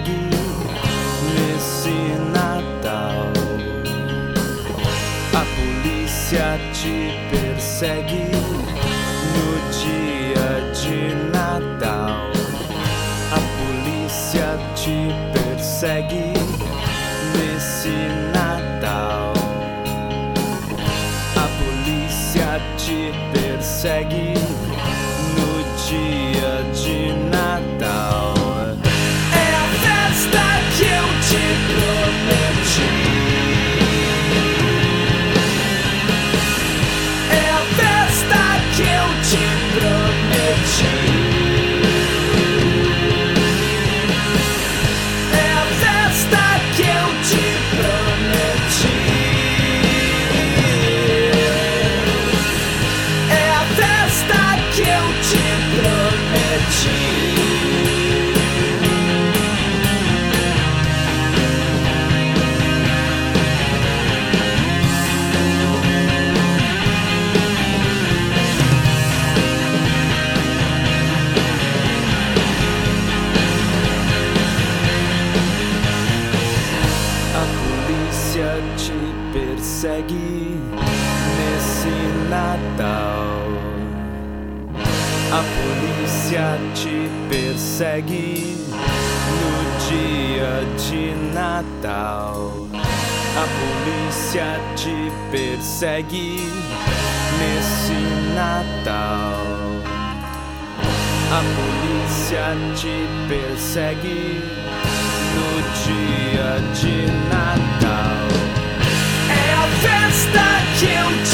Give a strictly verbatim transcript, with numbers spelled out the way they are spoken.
persegue nesse Natal. A polícia te persegue no dia de Natal. A polícia te persegue nesse Natal. A polícia te persegue no dia de Natal. É a festa que eu te prometi. É a festa que eu te prometi. É a festa que eu te prometi. É a festa que eu te prometi. A polícia te persegue nesse Natal. A polícia te persegue no dia de Natal. A polícia te persegue nesse Natal. A polícia te persegue no dia de Natal. É a festa que eu te